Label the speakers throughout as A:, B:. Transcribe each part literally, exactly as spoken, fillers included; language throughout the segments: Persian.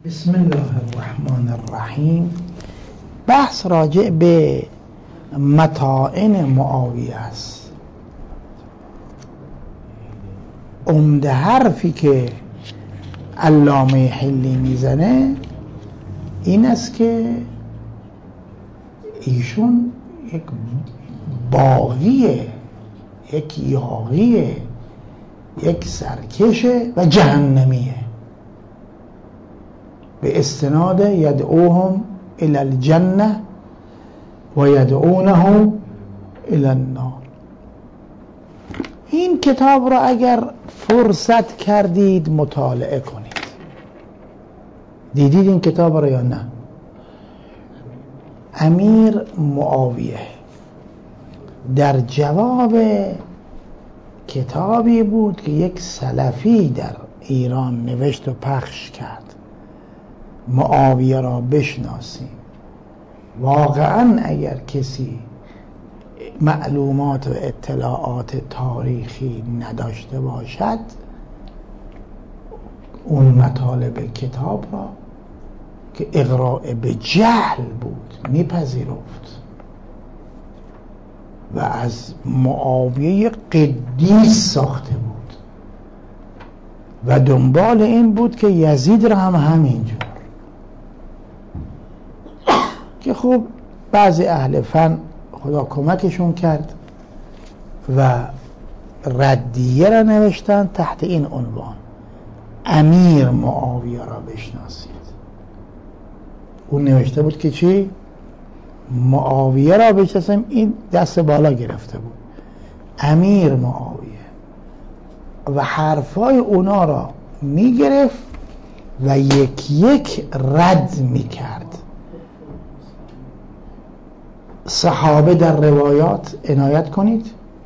A: بسم الله الرحمن الرحیم. بحث راجع به مطائن معاویه است. عمده حرفی که علامه حلی میزنه این است که ایشون یک باغیه، یک یاغیه، یک سرکشه و جهنمیه، به استناد یدعوهم الی الجنه و یدعونه الی النار. این کتاب را اگر فرصت کردید مطالعه کنید. دیدید این کتاب را یا نه؟ امیر معاویه در جواب کتابی بود که یک سلفی در ایران نوشت و پخش کرد، معاویه را بشناسیم. واقعا اگر کسی معلومات و اطلاعات تاریخی نداشته باشد اون مطالب کتاب را که اغراء به جهل بود میپذیرفت و از معاویه قدیس ساخته بود و دنبال این بود که یزید را هم همینجور، که خب بعضی اهل فن خدا کمکشون کرد و ردیه را نوشتن تحت این عنوان: امیر معاویه را بشناسید. اون نوشته بود که چی؟ معاویه را بشناسیم. این دست بالا گرفته بود، امیر معاویه، و حرفای اونا را میگرفت و یک یک رد میکرد. صحابه در روایات عنایت کنید،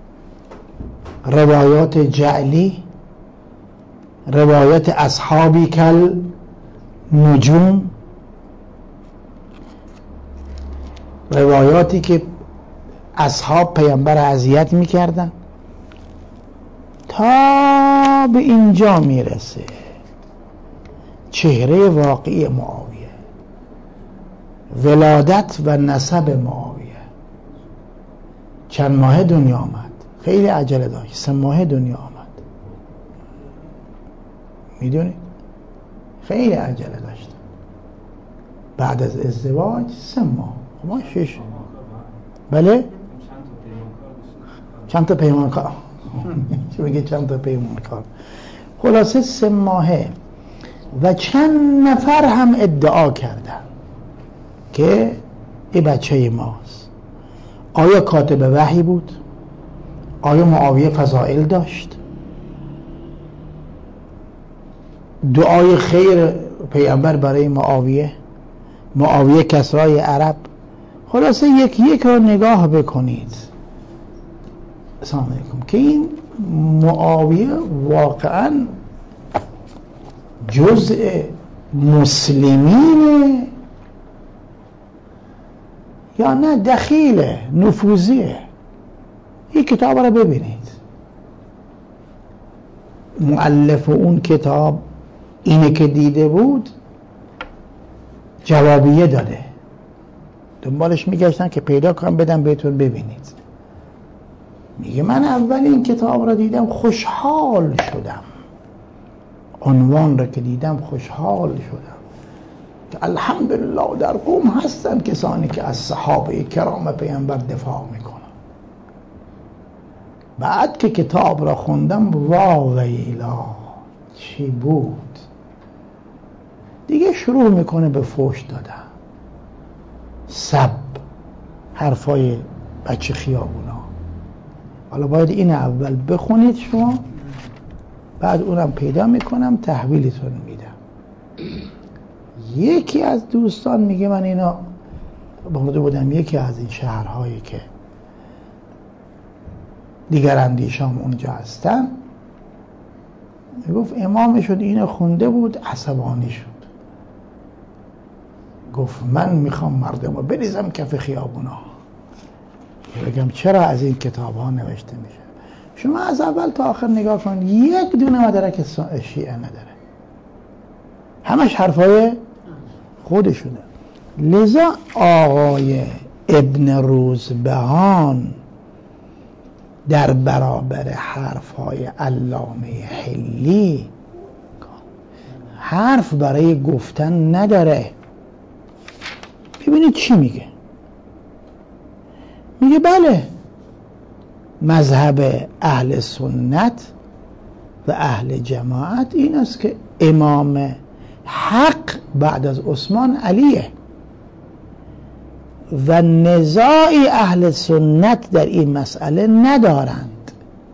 A: روایات جعلی، روایات اصحابی کل نجوم، روایاتی که اصحاب پیامبر اذیت میکردن، تا به اینجا میرسه چهره واقعی معاویه، ولادت و نسب معاویه. چند ماه دنیا آمد، خیلی عجله داشت، سه ماه دنیا آمد، میدونید خیلی عجله داشت. بعد از ازدواج سه ماه، ما شش. بله چند تا پیمانکار چه میگه چند تا پیمانکار، خلاصه سه ماهه. و چند نفر هم ادعا کردن که این بچه ماست. آیا کاتب وحی بود؟ آیا معاویه فضائل داشت؟ دعای خیر پیامبر برای معاویه، معاویه کسرای عرب. خلاصه یک یک رو نگاه بکنید. السلام علیکم. که این معاویه واقعا جزء مسلمینه یا نه دخیله، نفوذیه. این کتاب رو ببینید. مؤلف اون کتاب اینه که دیده بود جوابیه داده، دنبالش میگشتن که پیدا کنم بدم بهتون ببینید. میگه من اول این کتاب را دیدم خوشحال شدم، عنوان را که دیدم خوشحال شدم که الحمدلله در قوم هستن کسانی که از صحابه کرام پیامبر دفاع میکنن. بعد که کتاب را خوندم وا ویلا چی بود، دیگه شروع میکنه به فحش دادن، سب، حرفای بچه خیابونا. حالا باید این اول بخونید شما، بعد اونم پیدا میکنم تحویلتون میدم. یکی از دوستان میگه من اینا برده بودم یکی از این شهرهایی که دیگر اندیشام اونجا هستن، گفت امامشون اینو خونده بود عصبانی شد، گفت من میخوام مردم رو بریزم کف خیابونا. بگم چرا از این کتاب ها نوشته میشه؟ شما از اول تا آخر نگاه کن، یک دونه مدرک شیعه نداره، همش حرفای خودشونه. لذا آقای ابن روزبهان در برابر حرفهای علامه حلی حرف برای گفتن نداره. ببینید چی میگه. میگه بله مذهب اهل سنت و اهل جماعت این است که امام حق بعد از عثمان علیه و نزاعی اهل سنت در این مسئله ندارند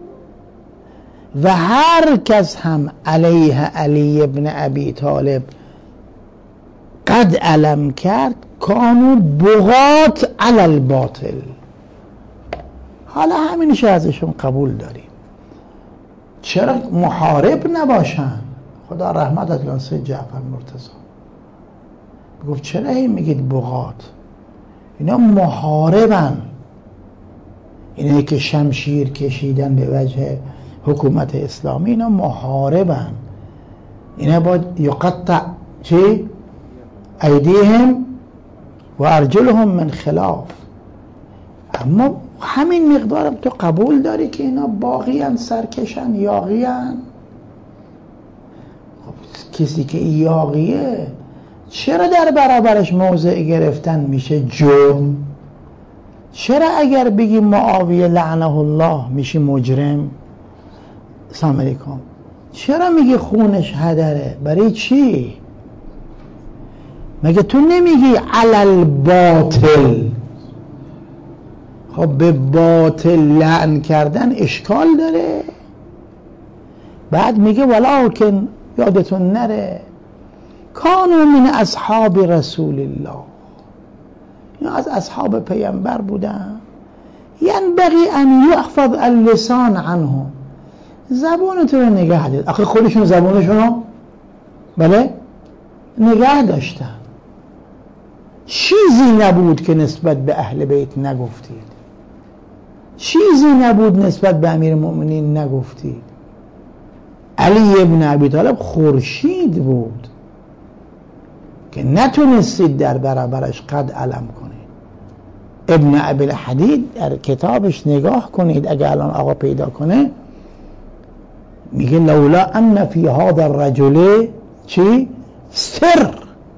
A: و هر کس هم علیه علی ابن ابی طالب قد علم کرد کانو بغات علی الباطل. حالا همینش ازشون قبول داریم، چرا محارب نباشن؟ خدا رحمت از سید جعفر مرتضی گفت چرا هی میگید بغات؟ اینا محاربن، اینایی که شمشیر کشیدن به وجه حکومت اسلامی اینا محاربن، اینا باید یقطع چی؟ ایدیهم و ارجلهم من خلاف. اما همین مقدار تو قبول داری که اینا باغیان، سرکشن، یاغیان؟ خب کسی که یاغیه چرا در برابرش موضع گرفتن میشه جرم؟ چرا اگر بگی معاویه لعنه الله میشه مجرم؟ سلام علیکم. چرا میگی خونش هدره؟ برای چی؟ مگه تو نمیگی علل باطل؟ خب به باطل لعن کردن اشکال داره. بعد میگه ولکن یادتون نره کانو من اصحاب رسول الله، یا از اصحاب پیامبر بودن. ینبغی ان یحفظ اللسان عنهم، زبانتون رو نگه دارید. آخه خودشون زبانشون رو بله نگه داشتن. چیزی نبود که نسبت به اهل بیت نگفتید، چیزی نبود نسبت به امیر المؤمنین نگفتید. علی ابن ابی طالب خورشید بود که نتونستید در برابرش قد علم کنید. ابن ابی الحدید در کتابش نگاه کنید، اگه الان آقا پیدا کنه، میگه لولا ان فی هذا الرجل چی؟ سر،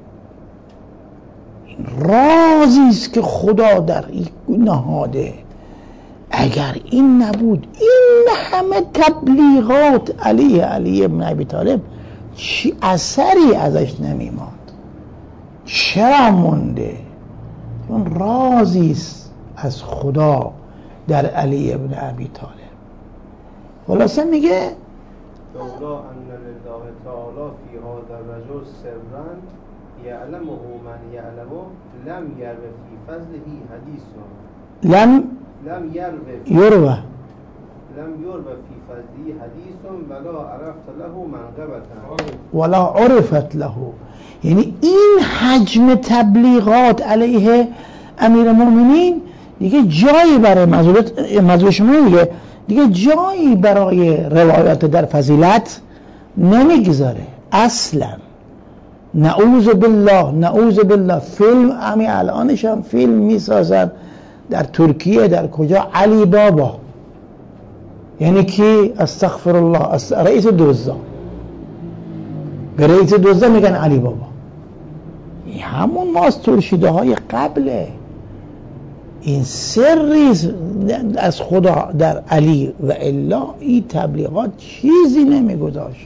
A: این رازی است که خدا در این نهاده. اگر این نبود، این همه تبلیغات علی علی ابن ابی طالب چی اثری ازش نمیماند؟ چرا مونده؟ اون رازی است از خدا در علی ابن ابی طالب. خلاصه میگه
B: لولا ان لله تعالی فی هذا الرجل سرا یعلمه من یعلمه لم یرو فی فضله حدیث
A: لم
B: لم
A: یروه
B: یرو لم یرو فی فضله حدیث ولا عرفت له منقبة
A: ولا عرفت له. یعنی این حجم تبلیغات علیه امیر المؤمنین دیگه جایی برای مزول شما میگه دیگه جایی برای روایات در فضیلت نمیگذاره اصلا. نعوذ بالله نعوذ بالله. فیلم همین الانش هم فیلم میسازن در ترکیه، در کجا، علی بابا، یعنی کی؟ استغفر الله، رئیس دوزا. به رئیس دوزا میگن علی بابا. همون ماست ترشیده های قبله. این سری از خدا در علی و الا این تبلیغات چیزی نمیگذاشت،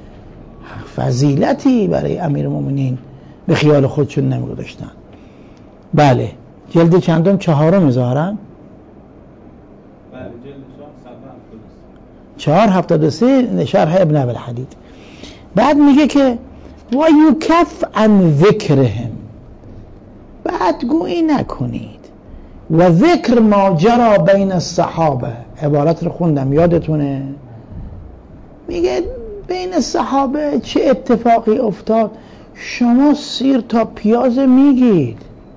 A: فضیلتی برای امیر المؤمنین به خیال خودشون نمیگذاشتن. بله جلد چندم؟ چهارم ظاهرا چهار هفتاد و سه شرح ابن ابی الحدید. بعد میگه که و یکف عن ذکرهم، بعد گویی نکنید و ذکر ما جرا بین الصحابه. عبارت رو خوندم یادتونه؟ میگه بین صحابه چه اتفاقی افتاد. شما سیر تا پیاز میگید،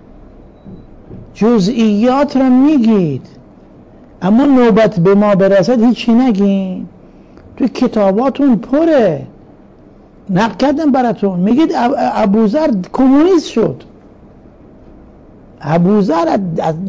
A: جزئیات رو میگید، اما نوبت به ما برسد هیچی نگین. تو کتاباتون پره نقل کردم براتون، میگید ابوذر کمونیست شد، ابوذر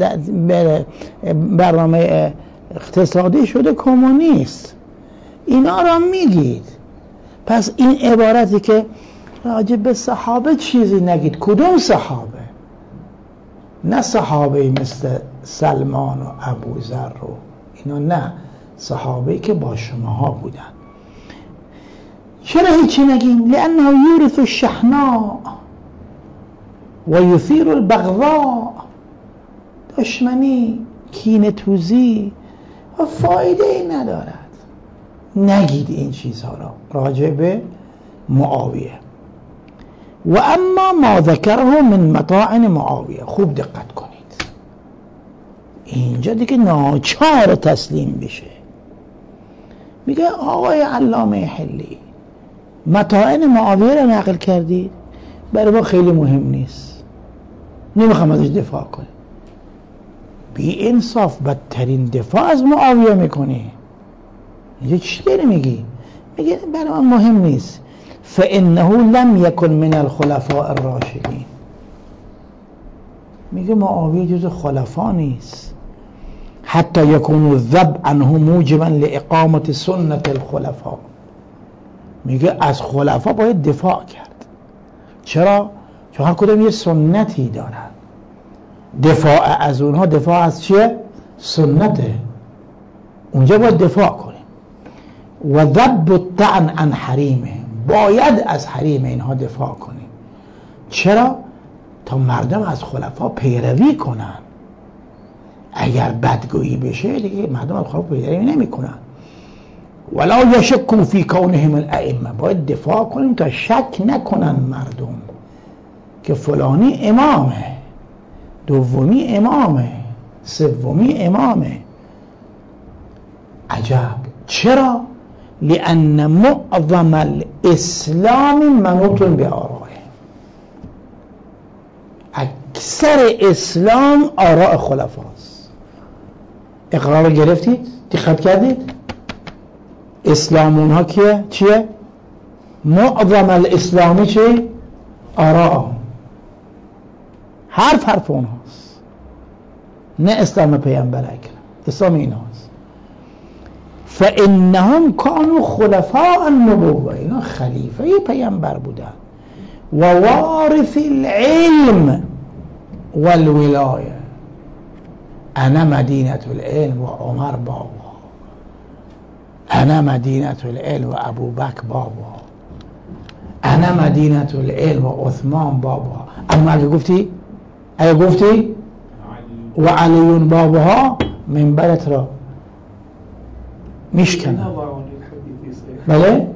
A: برنامه اقتصادی شده کمونیست. اینا را میگید. پس این عبارتی که راجع به صحابه چیزی نگید، کدوم صحابه؟ نه صحابه مثل سلمان و ابوذر رو، اینا نه، صحابه که با شماها بودن. چرا هیچی نگیم؟ لأنه یورث الشحناء و یثیر البغضاء، دشمنی، کینه توزی و فایده ای ندارد. نگید این چیزها را راجع به معاویه. و اما ما ذکره من مطاعن معاویه، خوب دقت کنید، اینجا دیگه ناچار تسلیم بشه. میگه آقای علامه حلی مطاعن معاویه را نقل کردید، برای ما خیلی مهم نیست، نمیخوام ازش دفاع کنیم. بی انصاف، بدترین دفاع از معاویه میکنی. اینجا چی داری میگی؟ میگه برای من مهم نیست. فانه لم یکن من الخلفاء الراشدین، میگه معاویه جز خلفا نیست. حتی یکون الذب عنه موجبا لاقامت سنت الخلفاء، میگه از خلفا باید دفاع کرد. چرا؟ چون هر کدوم یه سنتی دارن، دفاع از اونها دفاع از چیه؟ سنته، اونجا باید دفاع کنیم. و ذب الطعن عن حریمه، باید از حریم اینها دفاع کنیم. چرا؟ تا مردم از خلفا پیروی کنن. اگر بدگویی بشه دیگه مردم از خلفا پیروی نمی کنن. ولا یشکوا فی کونهم الائمه، باید دفاع کنیم تا شک نکنن مردم که فلانی امامه، دومی امامه، سومی امامه. عجب. چرا؟ لأن معظم الاسلام منوط بآرائه، اکثر اسلام آراء خلفاست. اقرار گرفتید؟ دقت کردید؟ اسلام اونها کیه؟ چیه؟ معظم الاسلامی چیه؟ آراء، حرف حرف اونهاست، نه اسلام پیامبر اکرم، اسلام اینهاست. فانهم كانوا خلفاء النبوه، اینا خلیفه پیامبر بودن. و وارث العلم والولایه، انا مدینه العلم و عمر بابا، انا مدینه العلم و ابو بکر بابا، انا مدینه العلم و عثمان بابا. اما اگه گفتی اگه گفتی و علیون باباها، منبرت را میشکنن. بله؟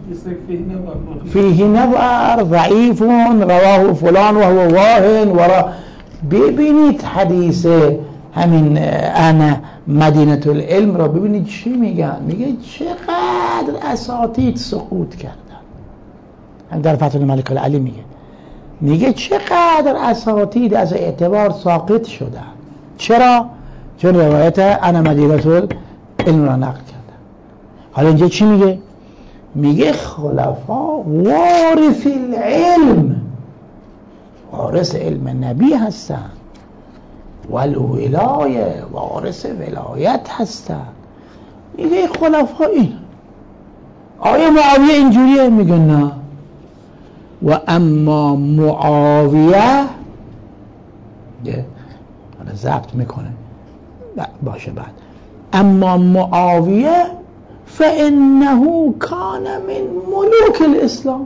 A: فیه نظر ضعیف رواه فلان و هو واهن ورا. ببینید حدیث همین انا مدینه العلم را ببینید چی میگن. میگه چقدر اساتید سقوط کردن. هم در فتح الملک العلی میگه میگه چقدر اساتید از اعتبار ساقط شدن. چرا؟ چون روایت انا مدینه العلم را نقل کردن. حالا اینجا چی میگه؟ میگه خلفا وارث العلم، وارث علم نبی هستن، والولایه، وارث ولایت هستن. میگه خلفا این. آیا معاویه اینجوریه؟ میگه نه. و اما معاویه ده حالا ضبط میکنه باشه بعد. اما معاویه فانه کان من ملوک الاسلام،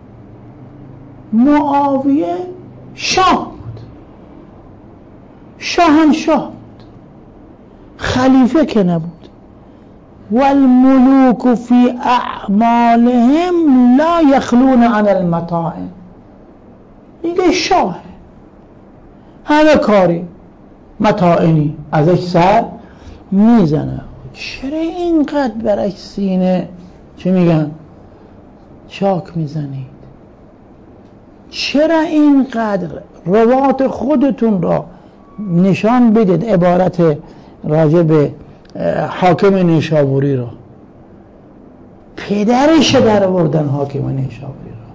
A: معاویه شاه بود، شاهنشاه بود، خلیفه که نبود. والملوک فی اعمالهم لا یخلون عن المطاعن، میگه شاه همه کاری مطاعنی ازش سر میزنه. چرا اینقدر برای سینه چه میگن چاک میزنید؟ چرا اینقدر روات خودتون را نشان بدید؟ عبارت راجع به حاکم نیشابوری را پدرش در آوردن حاکم نیشابوری رو،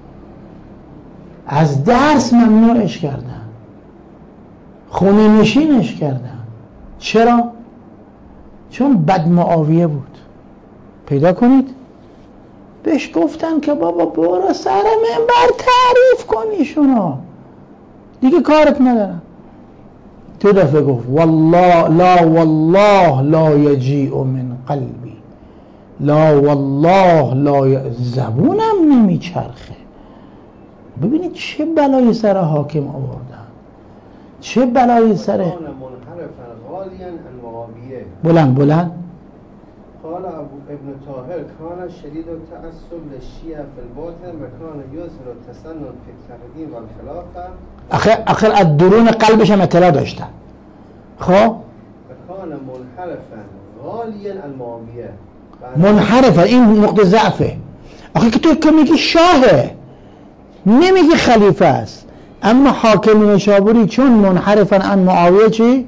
A: از درس ممنوعش کردن، خونه نشینش کردن. چرا؟ چون بد معاویه بود. پیدا کنید بهش گفتن که بابا برو سر منبر تعریف کن ایشونو، دیگه کارت ندارم. تو دفعه گفت والله لا والله لا یجیء من قلبی، لا والله لا ی... زبونم نمیچرخه. ببینید چه بلایی سر حاکم آوردن، چه بلایی سر بلند بلند.
B: قال ابو ابن طاهر كان شديد التعصب للشيعة في الباطن وكان يظهر التسنن في التقديم والخلافة.
A: آخر آخر از درون قلبش هم اطلاع داشتن. خب
B: وكان منحرفا غاليا المعاوية.
A: منحرفا این نقطه ضعفه. آخه که تو که میگی شاهه، نمیگی خلیفه است، اما حاکم نیشابوری چون منحرفا عن معاویه چی؟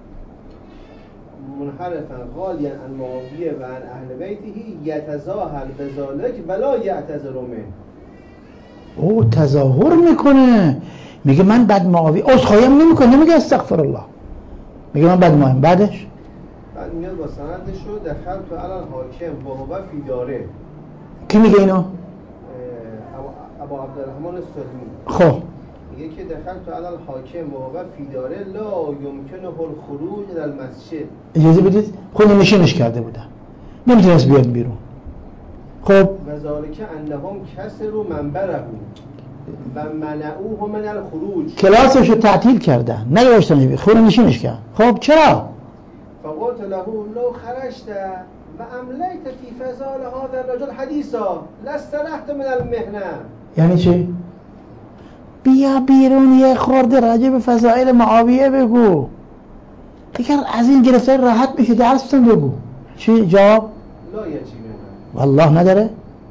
B: منحرفا غاليا عن معاوية و عن اهل بیته یتظاهر بذلك ولا یعتذر منه.
A: او تظاهر میکنه، میگه من بعد معاویه عذرخواهی هم نمیکنه، نمیگه استغفر الله، میگه من بعد معاویه. بعدش
B: بعد میاد با سندش رو دخلت علی الحاکم و هو فی داره.
A: کی میگه اینو؟
B: ابو عبدالرحمن السلمی.
A: خب
B: میگه که دخلت علی الحاکم و هو فی داره لا یمکنه الخروج الى المسجد.
A: اجازه بدید خود نشینش کرده بودن، نمیتونست بیاد بیرون. خب
B: و ذالک انهم کسروا منبره و منعوه من الخروج.
A: کلاسش رو تعطیل کردن، نگذاشتن بیاد، خود نشینش کرد. خب چرا؟
B: فقلت له لو خرجت و املیت فی فضال هذا الرجل حدیثا لاسترحت من المهنه.
A: یعنی چی؟ بیا بیرون یه خورده راجع به فضائل معاویه بگو، دیگر از این گرفتاری راحت میشه، درس بزن بگو. چی جواب؟
B: لا یجی منه.
A: والله نداره؟ نداره.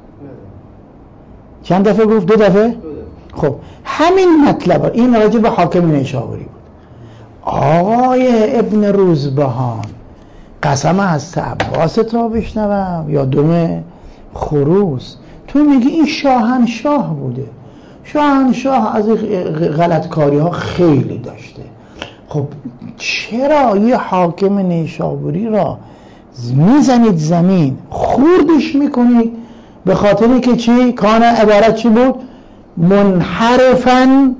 A: چند دفعه گفت؟ دو دفعه؟
B: دو دفعه.
A: خب همین مطلب، این راجع به حاکم نیشابوری بود. آقای ابن روزبهان قسم از عباس تا بشنوم یا دم خروس، تو میگی این شاهنشاه بوده. شاهنشاه از غلطکاری ها خیلی داشته. خب چرا یه حاکم نیشابوری را میزنید زمین، خوردش میکنید؟ به خاطری که چی؟ کان عبارت چی بود؟ منحرفاً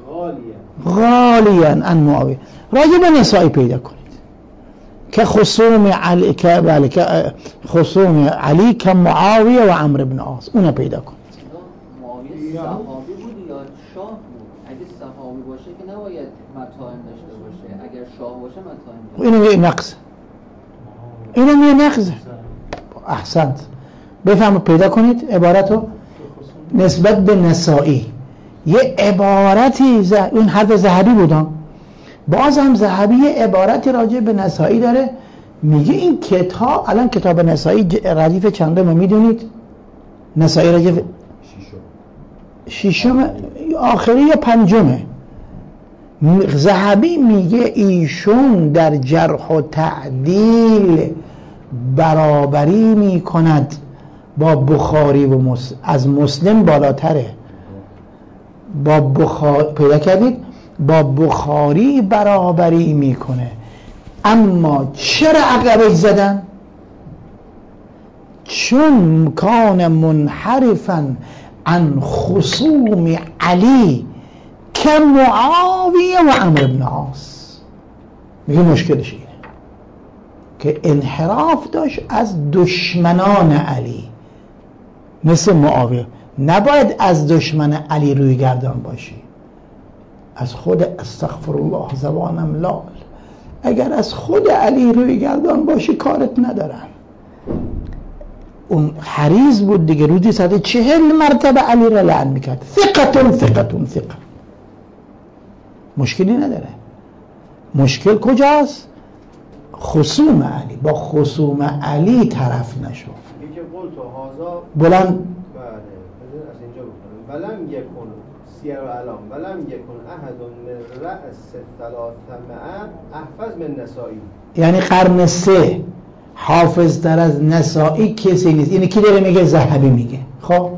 A: غالیا عن معاویه. راجع به نسائی پیدا کنید که خصوم علی که بله که خصوم علی که معاویه و عمرو بن عاص، اون پیدا کنید.
C: معاویه صحابی بود یا شاه بود؟ اگه صحابی باشه که نباید متاهم داشته باشه، اگر شاه باشه متاهم داره.
A: اینو یه نقص، اینو یه نقص. احسنت. بفهمید پیدا کنید عبارتو نسبت به نسائی. یه عبارتی ز... این حرف ذهبی بودم، باز هم ذهبی یه عبارتی راجع به نسائی داره، میگه این کتاب، الان کتاب نسائی ردیف چندمه میدونید؟ نسائی ردیف ششم آخری یا پنجمه. ذهبی میگه ایشون در جرح و تعدیل برابری میکند با بخاری و مسلم، از مسلم بالاتره. با بخاری پیدا کردید؟ با بخاری برابری میکنه. اما چرا عقبش زدن؟ چون کان منحرفا عن خصوم علی که معاویه و عمرو بن عاص. میگه مشکلش اینه که انحراف داشت از دشمنان علی مثل معاویه. نباید از دشمن علی روی گردان باشی، از خود استغفر الله زبانم لال، اگر از خود علی روی گردان باشی کارت ندارن. اون حریص بود دیگه، روزی صد چهل مرتبه علی را لعن میکرد. ثقتون ثقتون ثقه، مشکلی نداره. مشکل کجاست؟ خصوم علی، با خصوم علی طرف نشو.
B: یکی قلت و هازا
A: بلند
B: بله از اینجا بکنم ولم یکن سیر و علام ولم یکن احد من رأس ثلاث معه احفظ من نسائی.
A: یعنی قرن سه حافظ تر از نسائی کسی نیست. اینه کی داره میگه؟ ذهبی میگه. خب
B: هو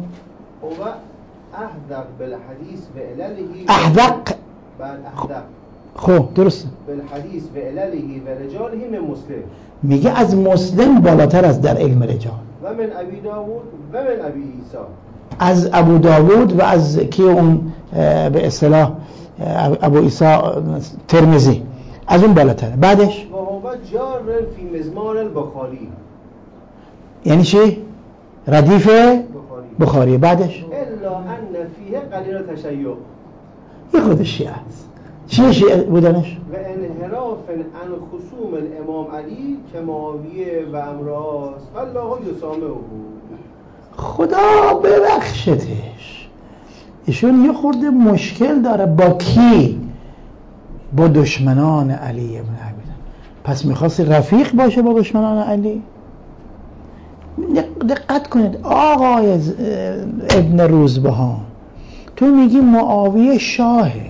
B: احدق بالحدیث و علله
A: احدق
B: بعد احدق
A: خب درسته
B: بالحدیث و علله و رجاله من مسلم،
A: میگه از مسلم بالاتر از در علم رجال
B: و من ابی داوود و من ابی عیسی،
A: از ابو داوود و از کی اون به اصطلاح ابو عیسی ترمذی، از اون بالاتره. بعدش
B: و هو جار فی مزمار البخاری،
A: یعنی چی؟ ردیف
B: بخاری.
A: بخاری. بعدش
B: الا ان فیه قلیل تشیع،
A: یه خود شیعه است. چیه شیعه بودنش؟
B: و انحراف عن خصوم الامام علی که معاویه و امراض والله یسامحه.
A: خدا ببخشتش، ایشون یه خورده مشکل داره. با کی؟ با دشمنان علی ابن ابی طالب. پس میخواست رفیق باشه با دشمنان علی؟ دقت کنید آقای ابن روزبهان، تو میگی معاویه شاهه،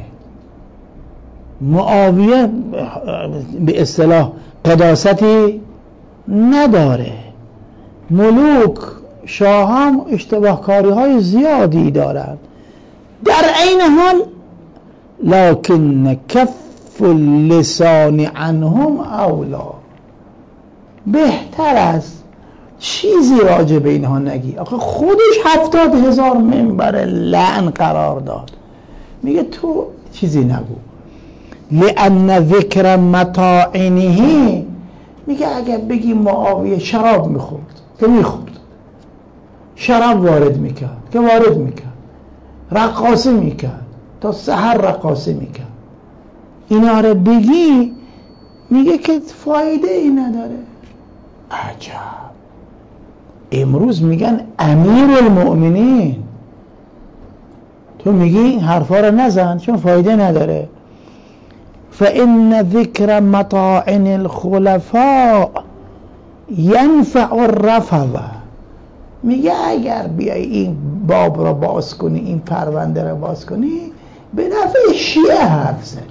A: معاویه به اصطلاح قداستی نداره، ملوک شاهان اشتباهکاری های زیادی دارند، در عین حال لکن کف اللسان عنهم اولا، بهتر است چیزی راجع به اینها نگی. آخه خودش هفتاد هزار منبر لعن قرار داد، میگه تو چیزی نگو. لأن ذکر مطاعنه، میگه اگر بگی معاویه شراب میخورد که میخورد، شراب وارد میکرد که وارد میکرد، رقاصی میکرد تا سحر رقاصی میکرد، اینا رو بگی، میگه که فایده ای نداره. عجب، امروز میگن امیر المؤمنین، تو میگی این حرفا رو نزن چون فایده نداره. فإن ذکر مطاعن الخلفاء ينفع الرفض، میگه اگر بیای این باب را باز کنی، این پرونده را باز کنی، به نفع شیعه حرف زنی،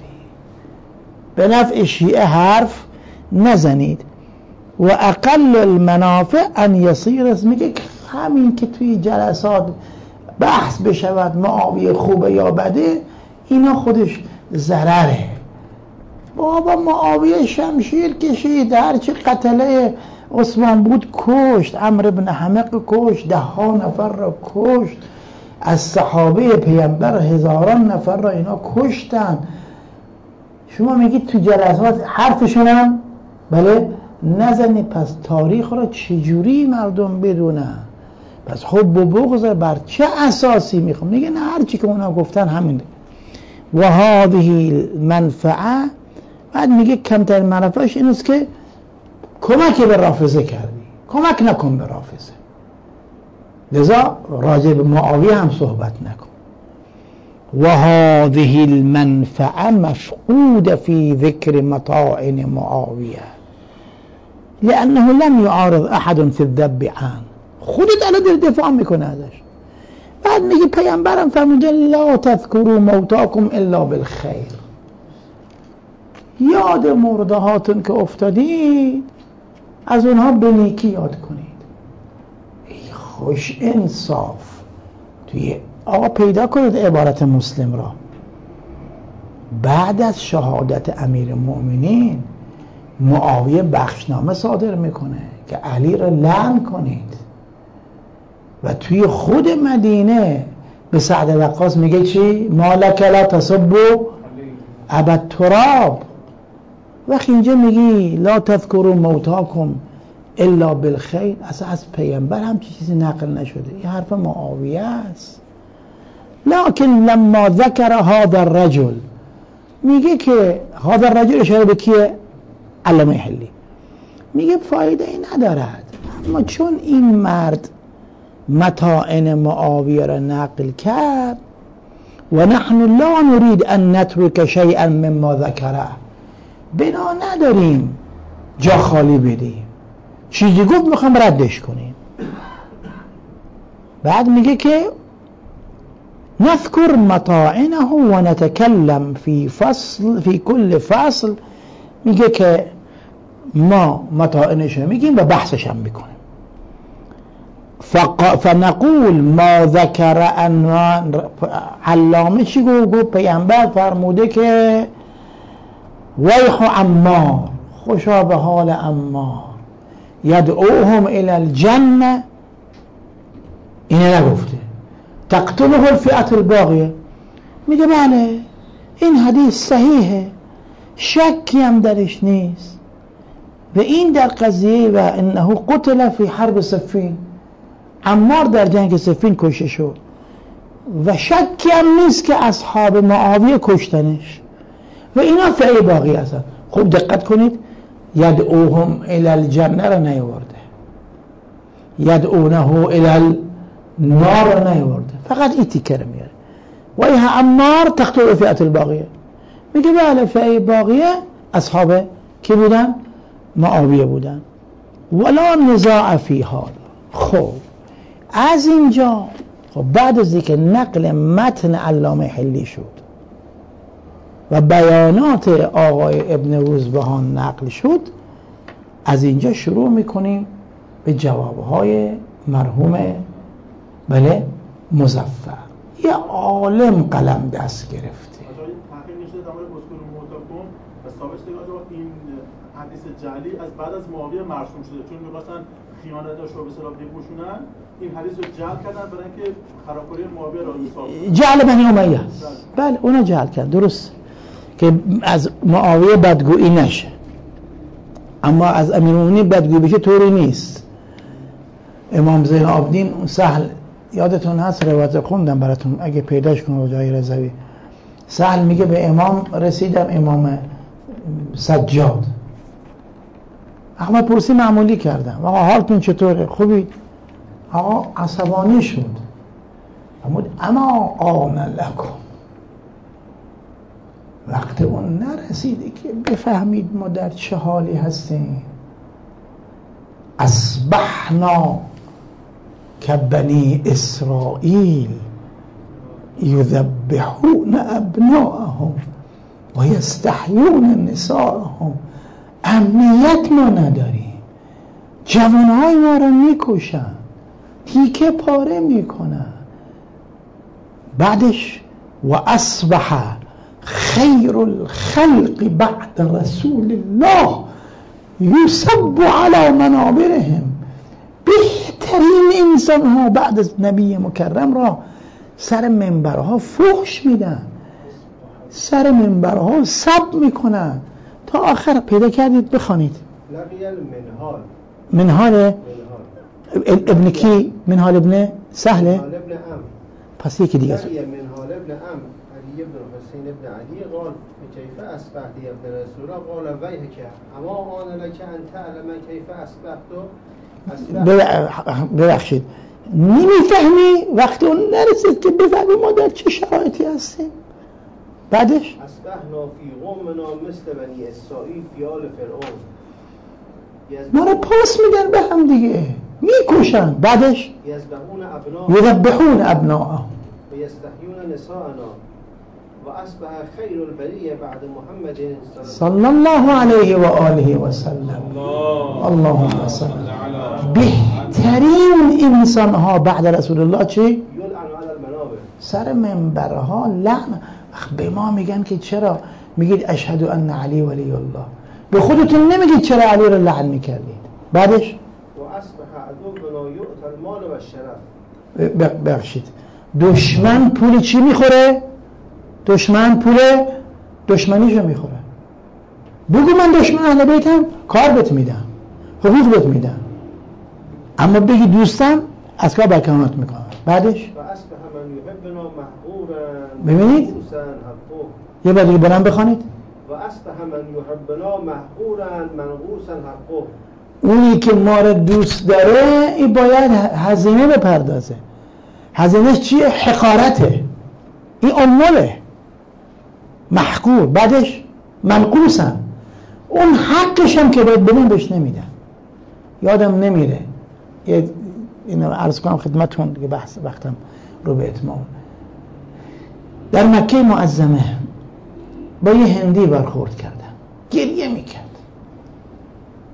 A: به نفع شیعه حرف نزنید. و اقل المنافع ان یصیر، میگه همین که توی جلسات بحث بشود معاویه خوبه یا بده، اینا خودش ضرره. بابا معاویه شمشیر کشید، هرچی قتله عثمان بود کشت، عمرو بن حمق کشت، ده ها نفر را کشت، از صحابه پیامبر هزاران نفر را اینا کشتن. شما میگید تو جلسات حرفشون هم بله نزنی. پس تاریخ را چجوری مردم بدونن؟ پس حب و بغض بر چه اساسی میخوام؟ میگه نه، هرچی که اونا گفتن همینه. و هذه منفعه، بعد میگه کمتر منفعش این است که کمک به رافضه کردی، کمک نکن به رافضه، لذا راجع به معاویه هم صحبت نکن. و هذه المنفعه مفقود فی ذکر مطاعن معاویه لانه لم يعارض احد فی الذب عنه، خودت الان دفاع میکنه ازش. بعد میگه پیامبرم فرموده لا تذکروا موتاکم الا بالخیر، یاد مرده هاتون که افتادید از اونها به نیکی یاد کنید. ای خوش انصاف. توی آقا پیدا کنید عبارت مسلم را، بعد از شهادت امیر المؤمنین معاویه بخشنامه صادر میکنه که علی را لعن کنید، و توی خود مدینه به سعد وقاص میگه چی؟ مالک لا تسبوا ابا التراب. وقتی اینجا میگی لا تذکروا موتاکم الا بالخیر، اصلا از پیامبر هم چیزی نقل نشده، این حرف معاویه است. لکن لما ذکر هذا الرجل، میگه که هذا الرجل اشاره به کیه؟ علامه حلی. میگه فایده ای ندارد، اما چون این مرد مطاعن معاویه را نقل کرد و نحن لا نريد ان نترك شيئا مما ذکره، بنا نداریم جا خالی بدیم، چیزی گفت میخوام ردش کنیم. بعد میگه که نذكر مطاعنه و نتکلم فی فصل فی کل فصل، میگه که ما متاعنش میگیم و بحثش هم میکنیم. فق... فنقول ما ذکر ان علامه چی گفت؟ گفت پیامبر فرموده که ویح عمار، خوشا به حال عمار، یدعوهم الی الجنه، اینه نگفته تقتله الفئة الباغیه. میگه بله این حدیث صحیحه، شکی هم درش نیست و این در قضیه و انه قتل فی حرب صفین، عمار در جنگ صفین کشته شد و شکی هم نیست که اصحاب معاویه کشتنش و اینا فئه باقی هستن. خوب دقت کنید، یدعوهم الی الجنه را نیورده، یدعونه الی النار را نیورده، فقط این تیکه رو میاره. و ایها عمار تقتل فئة الباغیه. میگه بله فئه باقیه اصحاب کی بودن؟ معاویه بودن. ولا نزاع فی هذا. خب از اینجا خب بعد از اینکه نقل متن علامه حلی شد و بیانات آقای ابن روزبهان نقل شد، از اینجا شروع میکنیم به جوابهای مرحوم بله مظفر. یه عالم قلم دست گرفته.
D: تحقیق میشه در مورد اصول معتقم و ثابت شده که این حدیث جعلی از بعد از معاویه مرسوم شده، چون می‌خواستن خیانتاش رو به اصطلاح بپوشونن، این حدیث رو جعل کردن برای اینکه خرابکاری معاویه را ثابت.
A: جعل بنی امیه. بله اونو جعل کرد، درست، که از معاویه بدگویی نشه. اما از امیرالمومنین بدگویی بشه طوری نیست. امام زین العابدین سهل، یادتون هست روایت خوندم براتون اگه پیداش کنم جای رضوی، سهل میگه به امام رسیدم، امام سجاد، احمد پرسی معمولی کردم، آقا حالتون چطوره؟ خوبی؟ آقا عصبانی شد، فرمود اما آن لکم، وقت اون نرسیده که بفهمید ما در چه حالی هستیم. اصبحنا كبني اسرائیل یذبحون ابناءهم و یستحیون نساءهم. امنیت ما نداریم، جوانهای ما رو میکشن، تیکه پاره میکنن. بعدش و اصبح خیر الخلق بعد رسول الله یسب علی منابرهم. بهترین انسان ها بعد از نبی مکرم را سر منبرها فحش میدن، سر منبرها سب میکنن تا آخر. پیدا کردید بخوانید
B: لقی المنهال.
A: منهال ابن کی؟ منهال ابن سهله؟
B: منهال ابن ام.
A: پس یکی دیگه
B: لقی منهال ابن ام علی ابن حسین ابن علی قال کیف اصبحت ابن رسول الله قال ویحک اما آن لک ان تعلم کیف اصبحت.
A: ببخشید نمیفهمی وقتی اون نرسید که بفهمی ما در چه شرایطی هستیم. بعدش
B: اصبحنا فی قومنا مثل بنی اسرائیل فی آل فرعون.
A: ما رو پاس میدن به هم دیگه، میکشن. بعدش
B: یذبحون ابناء
A: یذبحون ابناءهم
B: و یستحیون نساءنا و اصبح خیر البریه بعد محمد
A: صلی الله علیه و آله و سلم. اللهم صل. بهترین انسان ها بعد رسول الله چی؟
B: یلعن علی المنابر،
A: سر منبرها لعن. به ما میگن که چرا میگید اشهد ان علی ولی الله، به خودتون نمیگید چرا علی رو لعن میکردید. بعدش
B: و اصبح عدونا یؤتی المال و الشرف.
A: ببخشید دشمن پول چی میخوره؟ دشمن پول دشمنیشو میخوره. بگو من دشمن اهل بیتم، کار بهت میدم، حقوق بهت میدم، اما بگی دوستم از کار برکنارت میکنم. بعدش
B: و اصبح من یحبنا محقورا.
A: ببینید یه بار دیگه بلند بخوانید.
B: و اصبح من یحبنا محقورا منقوصا حقه.
A: اونی که ما رو دوست داره این باید هزینه بپردازه. هزینهش چیه؟ حقارته، این عنوانه محقور. بعدش منقوصن، اون حقش هم که باید بدن بهش نمیدن. یادم نمیره یه اینو عرض کنم خدمتتون دیگه، بحث وقتم رو به اتمام. در مکه معظمه با یه هندی برخورد کردن، گریه میکرد.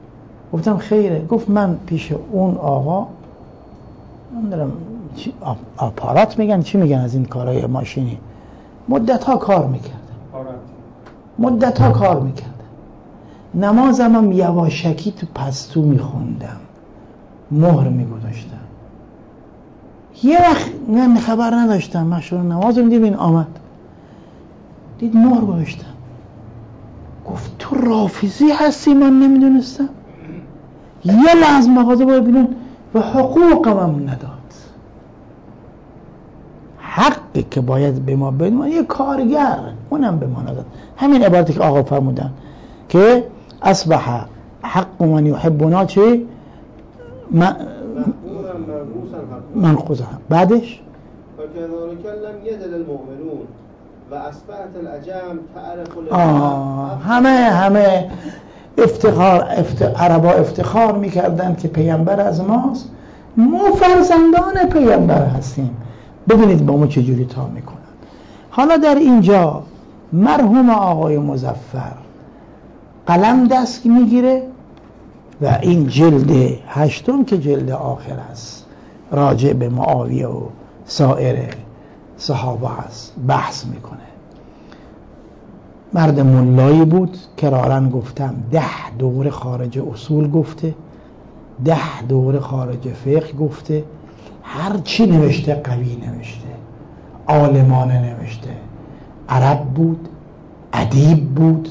A: گفتم خیره. گفت من پیش اون آقا نمیدونم آپارات میگن چی میگن از این کارهای ماشینی، مدت ها کار میکردم مدت ها کار میکردم نمازم هم یواشکی تو پستو میخوندم، مهر میگذاشتم. یه وقت من خبر نداشتم مشروع نماز رو میدیم این آمد دید مهر گذاشتم. گفت تو رافضی هستی؟ من نمیدونستم. یه لحظه مغازه باید بیرون و حقوقم هم نداد. حقی که باید به ما بدون یه کارگر اونم به ما نداد. همین عبارتی که آقا فرمودن که اصبح حق من یحبنا چه منقوصا. بعدش
B: فكذلك لم يزل المؤمنون و اصبحت العجم تعرف
A: آه همه همه افتخار افت... عربا افتخار میکردن که پیامبر از ماست، ما فرزندان پیامبر هستیم. ببینید با ما چجوری تا میکنن. حالا در اینجا مرحوم آقای مظفر قلم دست میگیره و این جلد هشتم که جلد آخر است راجع به معاویه و سایر صحابه است بحث میکنه. مرد ملایی بود، کرارن گفتم ده دور خارج اصول گفته، ده دور خارج فقه گفته، هر چی نوشته قوی نوشته، عالمانه نوشته. عرب بود، ادیب بود،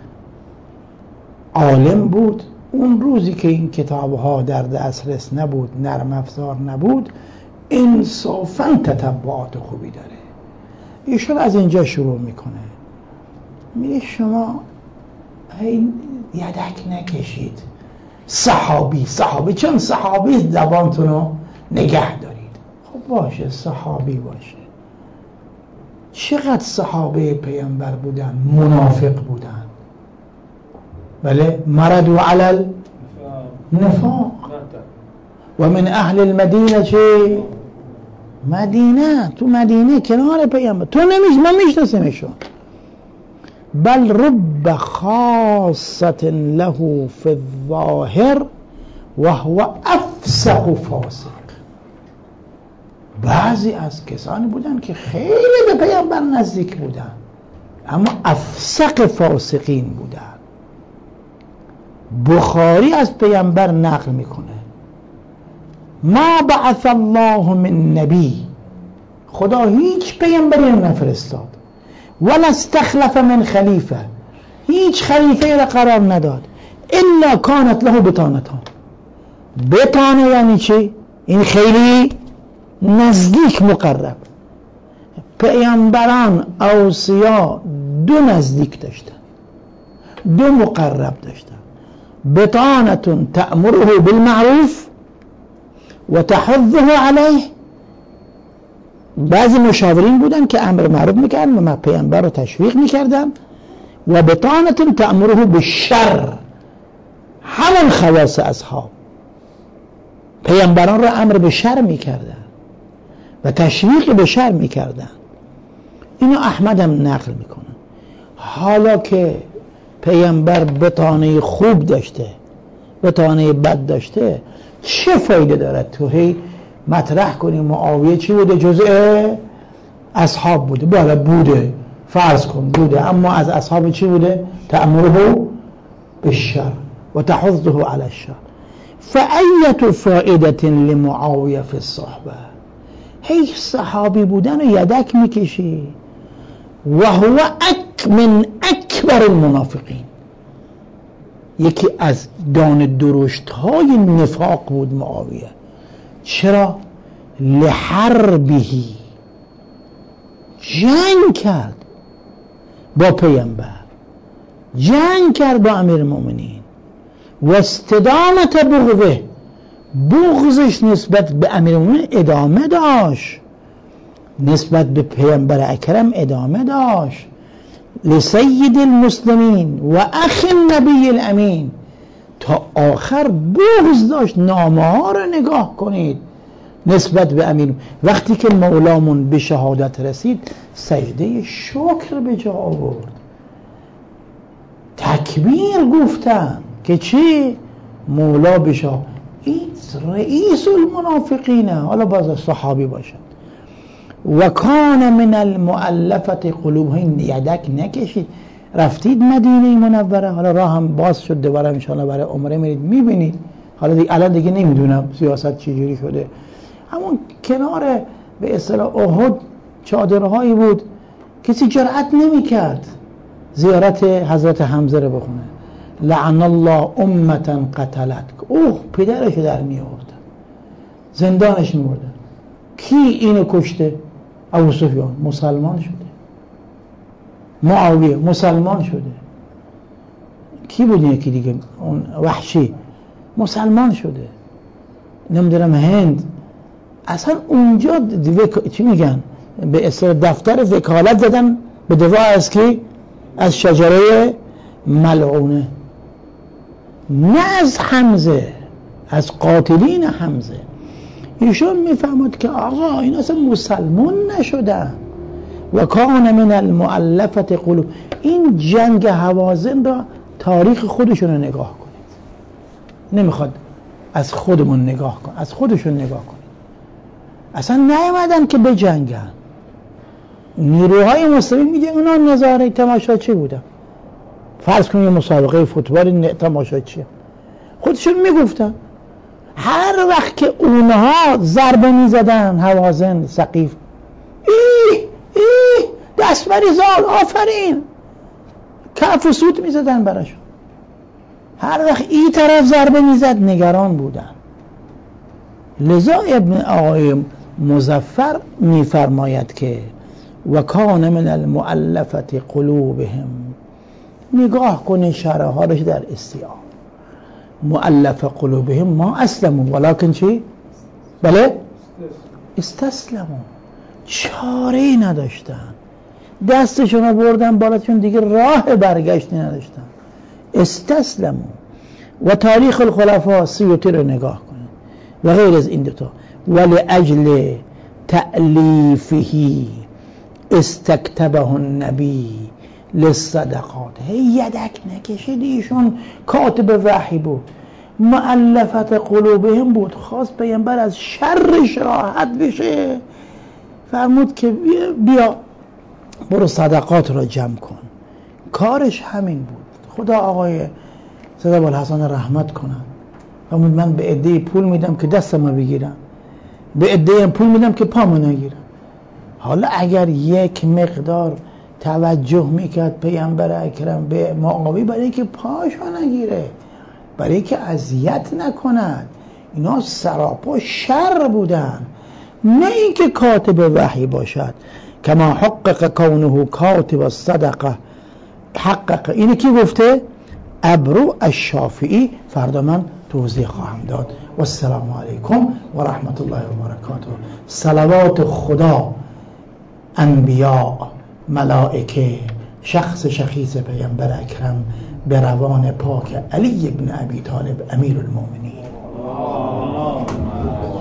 A: عالم بود. اون روزی که این کتابها در دسترس نبود، نرم افزار نبود، انصافاً تتبعات خوبی داره. ایشون از اینجا شروع میکنه، میگه شما هی یدک نکشید صحابی صحابی چون صحابی زبانتون رو نگه دارید. خب باشه صحابی باشه. چقدر صحابه پیامبر بودن منافق بودن؟ بله مردوا علی النفاق. و من اهل المدینه چه؟ مدینه، تو مدینه کنار پیامبر تو نمیش من میشناسمشون. بل رب خاصة له في الظاهر وهو افسق فاسق. بعضی از کسانی بودن که خیلی به پیامبر نزدیک بودن اما افسق فاسقین بودن. بخاری از پیامبر نقل میکنه ما بعث الله من نبی، خدا هیچ پیامبری رو نفرستاد، ولا استخلف من خلیفه، هیچ خلیفه را قرار نداد، الا کانت له بطانتان. بطانه یعنی چی؟ این خیلی نزدیک مقرب. پیامبران اوصیا دو نزدیک داشتن، دو مقرب داشتن. بطانتون تأمره بالمعروف و تحضه علیه. بعضی مشاورین بودن که امر معروف میکردن و پیامبر رو تشویق میکردن. و بطانتون تأمره بالشر، همون خواص اصحاب پیامبران رو امر به شر میکردن و تشویق به شر میکردن. اینو احمد هم نقل میکنه. حالا که پیامبر بطانه خوب داشته بطانه بد داشته، چه فایده داره تو هی مطرح کنی معاویه چی بوده؟ جزء اصحاب بوده. بالا بوده، فرض کن بوده، اما از اصحاب چی بوده؟ تأمره بالشر و تحضه علی الشر. فأیت فائدة لمعاویه فی الصحبه. هی صحابی بودن و یدک میکشی و هو اک من اکبر المنافقین. یکی از دان درشت های نفاق بود معاویه. چرا؟ لحربهی، جنگ کرد با پیامبر، جنگ کرد با امیر المؤمنین و استدامت بغضه، بغضش نسبت به امیر المؤمنین ادامه داشت، نسبت به پیامبر اکرم ادامه داشت. لسید المسلمین و اخ النبی الامین، تا آخر بغض داشت. نامه ها رو نگاه کنید نسبت به امیر. وقتی که مولامون به شهادت رسید سجده شکر به جا آورد، تکبیر گفتن که چی؟ مولا بشه. این رئیس المنافقینه، حالا باز صحابی باشد. و کان من المؤلفه قلوبهم، یدک نکشید رفتید مدینه منوره، حالا راه هم باز شد دوباره ان شاء الله برای عمره میرید میبینید. حالا دیگه الان دیگه نمیدونم سیاست چجوری شده. همون کنار به اصطلاح احد چادرهایی بود، کسی جرأت نمیکرد زیارت حضرت حمزه رو بخونه. لعن الله امتا قتلت، اوه پدرش در می آوردن، زندانش می بردن. کی اینو کشته؟ ابو سفیان مسلمان شده، معاویه مسلمان شده، کی بود یکی دیگه اون وحشی مسلمان شده، نمیدونم هند. اصلا اونجا دیگه چی میگن به اصطلاح دفتر وکالت زدن به دفاع از کی؟ از شجره ملعونه، نه از حمزه، از قاتلین حمزه. ایشون میفهمد که آقا این اصلا مسلمان نشدن. و کان من المؤلفه قلوب. این جنگ هوازن را تاریخ خودشون رو نگاه کنید، نمیخواد از خودمون نگاه کن، از خودشون نگاه کنید. اصلا نیومدن که بجنگن. نیروهای مسلمین میگه اونا نظاره تماشاچی بودن. فرض کنید مسابقه فوتبال تماشاچی، خودشون میگفتن هر وقت که اونها ضربه میزدن هوازن سقیف، ای ای دستبری زال آفرین، کف و سوت میزدن براشون. هر وقت این طرف ضربه میزد نگران بودن. لذا ابن آقای مظفر میفرماید که و کان من المؤلفه قلوبهم. نگاه کنه شرح حالش در استیعاب. مؤلف قلوبهم ما اسلموا ولکن چی؟ بله؟ استسلموا. چاره‌ای نداشتن، دستشون رو بردن بالا چون دیگه راه برگشتی نداشتن. استسلموا. و تاریخ الخلفاء سیوطی رو نگاه کنید و غیر از این دوتا. ولأجل تألیفه استکتبه النبی للصدقات. هی یدک نکشید، ایشون کاتب وحی بود، مؤلفت قلوبهم بود، خواست پیامبر از شرش راحت بشه، فرمود که بیا برو صدقات را جمع کن. کارش همین بود. خدا آقای سید ابوالحسن رحمت کنن، فرمود من به عده پول میدم که دستمو بگیرم، به عده پول میدم که پامو نگیرم. حالا اگر یک مقدار توجه میکرد پیامبر اکرم به معاویه برای که پاشو نگیره، برای که اذیت نکند، اینا سراپا شر بودن، نه اینکه کاتب وحی باشد. کما حقق کونه کاتب الصدقه، حقق اینه کی گفته؟ ابرو الشافعی. فردا من توضیح خواهم داد. و السلام علیکم و رحمت الله و برکاته. صلوات خدا، انبیاء، ملائکه، شخص شخیص پیامبر اکرم به روان پاک علی ابن ابی طالب امیر المؤمنین.